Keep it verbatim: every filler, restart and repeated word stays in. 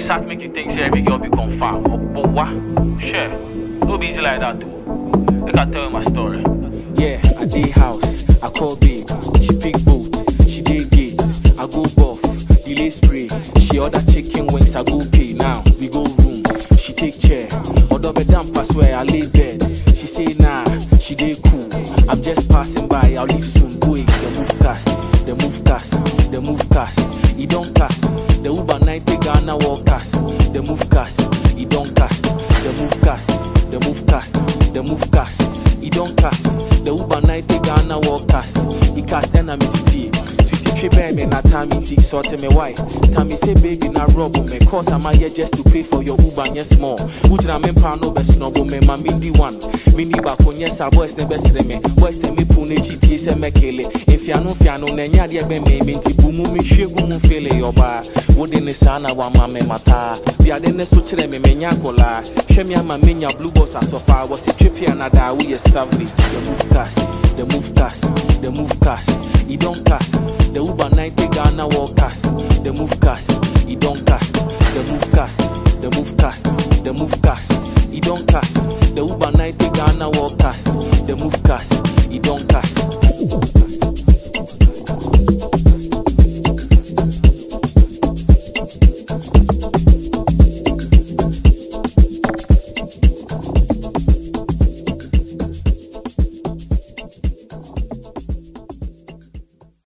sat make you think say every girl be confirmed. Oh, but what? Sure. No be easy like that too. They can tell you my story. Yeah, I did house, I call babe. She pick boat, she did gate. I go buff, delay spray. She order chicken wings, I go pay. Now we go room, she take chair. Order bed down pass where I lay bed. She say nah, she did cool. I'm just passing by, I'll leave soon. Go in, the move cast, the move cast, the move cast. He don't cast. The Uber ninety Ghana walk cast. The move cast, he don't cast. The move cast, the move cast, the move cast. He don't cast. The Uber ninety Ghana walk cast. He cast enemy city. Sweetie trip me na time inti sort me why. Time me say baby na rob me. Cause I'm here just to pay for your Uber yes small. Utina me pa no be snob me ma mindi one. Mini ba konye sa boys ne best me. Boys te me pune chiti se me kele. If ya no fia no na nya de be me minti bumu me hwegu mu fele yoba. Wode ne sana wa ma me mata. Dia de ne so kire me menya kola. Hwe me ama menya blue boss asofa. Was it trip here na da we is savage. The move cast, the move cast, the move cast. He don't cast. The Uber ninety Ghana walk cast. The move cast, he don't cast. The move cast, the move cast, the move cast. He don't cast. The Uber ninety Ghana walk cast. The move cast, he don't cast.